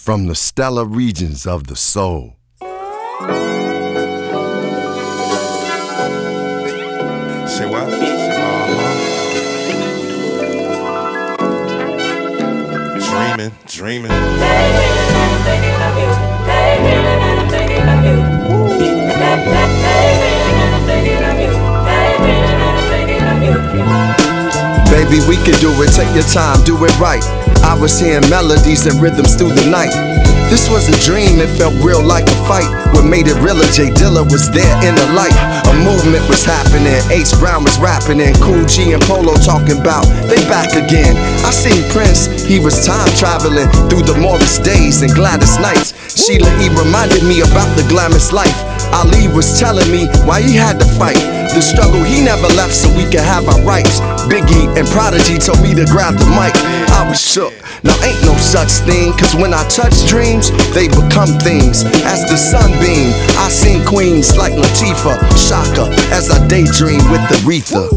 from the stellar regions of the soul. Say what? Dreaming. Baby, we can do it, take your time, do it right. I was hearing melodies and rhythms through the night. This was a dream, it felt real like a fight. What made it realer, J Dilla was there in the light. A movement was happening, H Brown was rapping, and Cool G and Polo talking about they back again. I seen Prince, he was time traveling through the Morris days and Gladys nights. Sheila E reminded me about the glamorous life. Ali was telling me why he had to fight. The struggle he never left so we could have our rights. Biggie and Prodigy told me to grab the mic. I was shook. Now ain't no such thing, cause when I touch dreams, they become things. As the sunbeam, I seen queens like Latifah, Shaka, as I daydream with Aretha.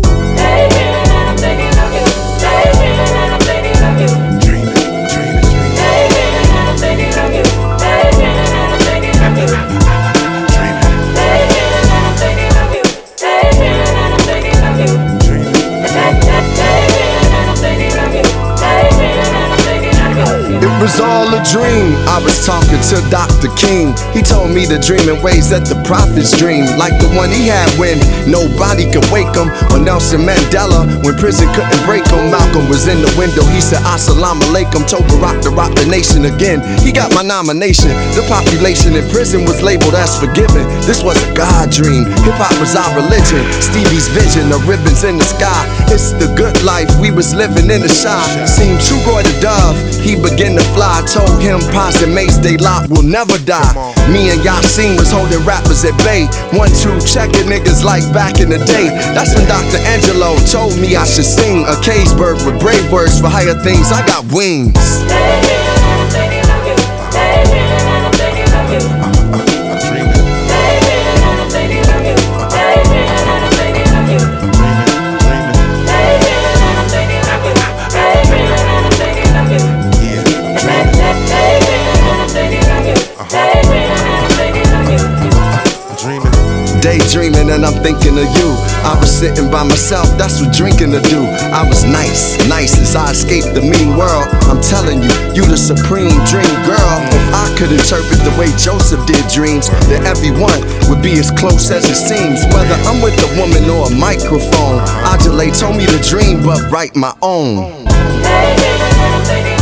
It was all a dream. I was talking to Dr. King. He told me to dream in ways that the prophets dream, like the one he had when nobody could wake him, or Nelson Mandela when prison couldn't break him. Malcolm was in the window, he said Assalamu alaikum, told Barack to rock the nation again. He got my nomination. The population in prison was labeled as forgiven. This was a God dream. Hip-hop was our religion. Stevie's vision, the ribbons in the sky. It's the good life, we was living in the shy. Seen True Roy the Dove, he began to fly. Told him Paz and Mace, they lot will never die. Me and Yasin was holding rappers at bay. 1-2 checking niggas like back in the day. That's when Dr. Angelo told me I should sing a cage bird with brave words for higher things. I got wings. Daydreaming and I'm thinking of you. I was sitting by myself, that's what drinking to do. I was nice as I escaped the mean world. I'm telling you, you the supreme dream girl. If I could interpret the way Joseph did dreams, then everyone would be as close as it seems. Whether I'm with a woman or a microphone, Adelaide told me to dream but write my own.